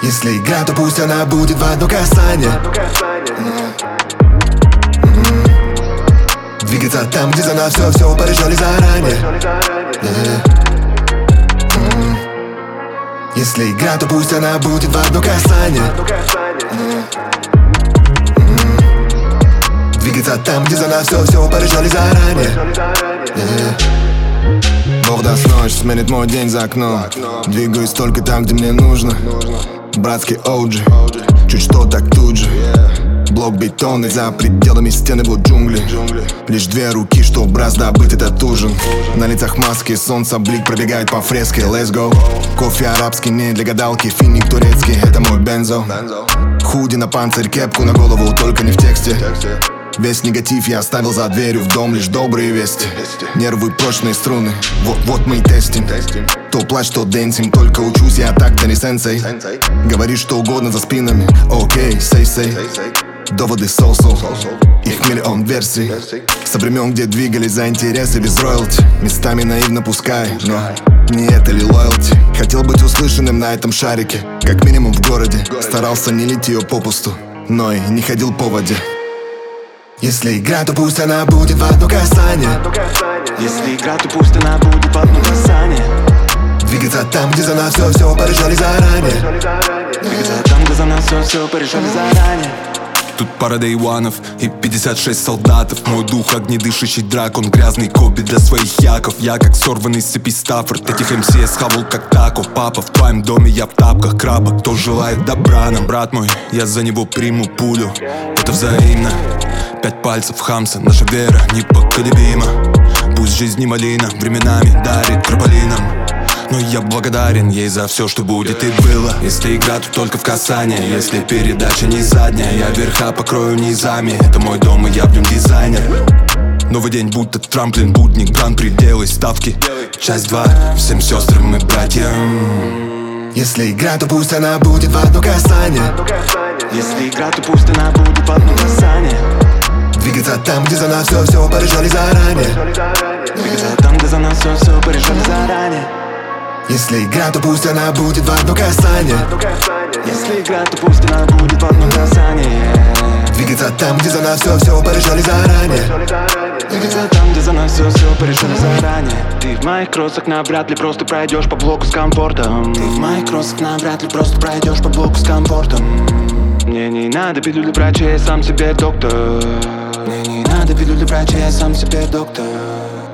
Если игра, то пусть она будет в одно касание. Двигаться там, где за нас все порешали заранее. Если игра, то пусть она будет в одно касание. Двигаться там, где за нас все порешали заранее. Бог даст, ночь сменит мой день за окном. Двигаюсь только там, где мне нужно. Братский OG, чуть что так тут же. Блок бетонный, за пределами стены вот джунгли. Лишь две руки, чтоб раз добыть этот ужин. На лицах маски, солнце блик пробегает по фреске. Let's go. Кофе арабский, не для гадалки, финик турецкий, это мой бензо. Худи на панцирь, кепку на голову, только не в тексте. Весь негатив я оставил за дверью, в дом лишь добрые вести. Нервы прочные струны, вот мы и тестим. То плачь, то дэнсим, только учусь я так-то не сенсей. Говоришь что угодно за спинами, окей, сей. Доводы соу-соу, их миллион версий. Со времен, где двигались за интересы без роялти. Местами наивно пускай, но не это ли лоялти? Хотел быть услышанным на этом шарике, как минимум в городе. Старался не лить ее попусту, но и не ходил по воде. Если игра, то пусть она будет в одно касание. Если игра, то пусть она будет в одно касание. Двигаться там, где за нас все порешали заранее. Двигаться там, где за нас все порешали заранее. Тут пара дейванов и 56 солдатов. Мой дух огнедышащий дракон, грязный Коби для своих яков. Я как сорванный с цепи Стаффорд, этих МС я схавал как тако. Папа, в твоем доме я в тапках краба. Кто желает добра нам, брат мой, я за него приму пулю. Это взаимно. 5 пальцев Хамса, наша вера непоколебима. Пусть жизнь не малина, временами дарит трамполином. Но я благодарен ей за все, что будет и было. Если игра, то только в касание. Если передача не задняя, я верха покрою низами. Это мой дом, и я в нем дизайнер. Новый день, будто трамплин, будник, гран-при, делай ставки. Часть 2, всем сестрам и братьям. Если игра, то пусть она будет в одно касание. Если игра, то пусть она будет в одно касание. Двигаться там, где за нас все порешали заранее. Двигаться там, где за нас все порешали заранее. Если игра, то пусть она будет в одно касание. Если игра, то пусть она будет в одно касание. Двигаться там, где за нас все порешали заранее. Двигаться там, где за нас все порешали заранее. Ты в моих кроссах навряд ли просто пройдешь по блоку с комфортом. Ты в моих кроссах навряд ли просто пройдешь по блоку с комфортом. Мне не надо пилюли врача, я сам себе доктор. Мне не надо пилюли врача, я сам себе доктор.